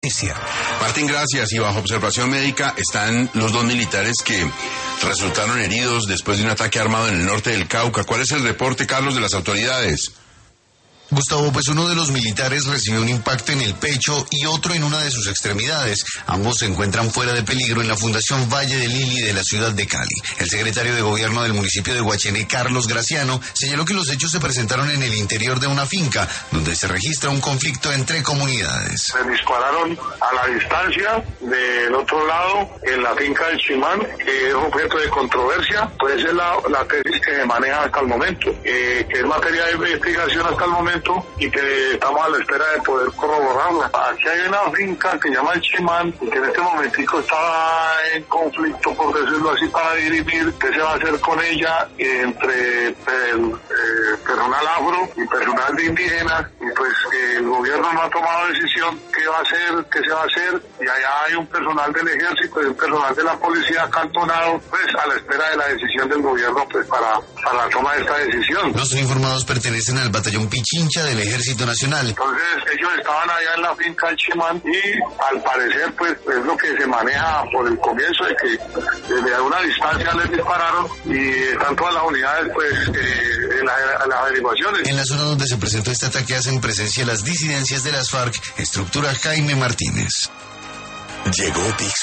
Martín, gracias. Y bajo observación médica están los 2 militares que resultaron heridos después de un ataque armado en el norte del Cauca. ¿Cuál es el reporte, Carlos, de las autoridades? Gustavo, pues uno de los militares recibió un impacto en el pecho y otro en una de sus extremidades. Ambos se encuentran fuera de peligro en la Fundación Valle de Lili de la ciudad de Cali. El secretario de Gobierno del municipio de Guachené, Carlos Graciano, señaló que los hechos se presentaron en el interior de una finca, donde se registra un conflicto entre comunidades. Se dispararon a la distancia del otro lado, en la finca del Chimán, que es objeto de controversia. Pues esa es la tesis que se maneja hasta el momento, que es materia de investigación hasta el momento, y que estamos a la espera de poder corroborarla. Aquí hay una finca que se llama el Chimán, y que en este momentico está en conflicto, por decirlo así, para dirimir qué se va a hacer con ella entre personal afro y personal de indígenas, y pues el gobierno no ha tomado decisión qué va a hacer, qué se va a hacer, y allá hay un personal del ejército y un personal de la policía acantonado, pues a la espera de la decisión del gobierno, pues para la toma de esta decisión. Los informados pertenecen al batallón Pichincha del Ejército Nacional. Entonces ellos estaban allá en la finca del Chimán y al parecer pues es lo que se maneja por el comienzo, de que desde alguna distancia les dispararon y están todas las unidades pues en las averiguaciones. En la zona donde se presentó este ataque hacen presencia las disidencias de las FARC, estructura Jaime Martínez. Llegó Big